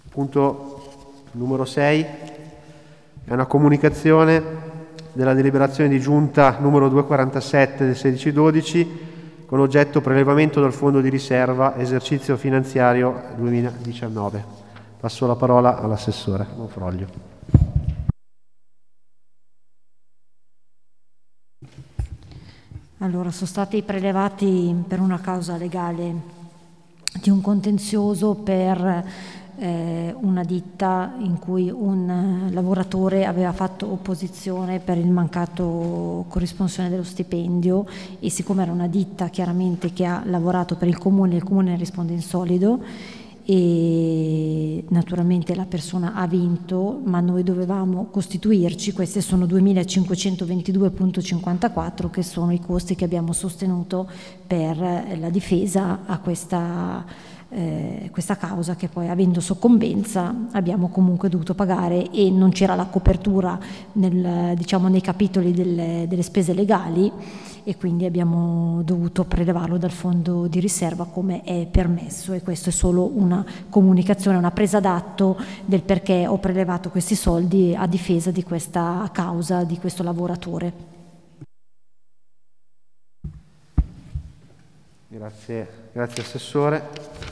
Punto numero 6 è una comunicazione della deliberazione di giunta numero 247 del 16/12 con oggetto prelevamento dal fondo di riserva esercizio finanziario 2019. Passo la parola all'assessore Monfroglio. Allora, sono stati prelevati per una causa legale di un contenzioso per una ditta in cui un lavoratore aveva fatto opposizione per il mancato corrisponsione dello stipendio, e siccome era una ditta chiaramente che ha lavorato per il comune ne risponde in solido e naturalmente la persona ha vinto, ma noi dovevamo costituirci. Queste sono 2.522,54 che sono i costi che abbiamo sostenuto per la difesa a questa causa, che poi, avendo soccombenza, abbiamo comunque dovuto pagare, e non c'era la copertura nei capitoli delle spese legali, e quindi abbiamo dovuto prelevarlo dal fondo di riserva come è permesso. E questo è solo una comunicazione, una presa d'atto del perché ho prelevato questi soldi a difesa di questa causa, di questo lavoratore. Grazie Assessore.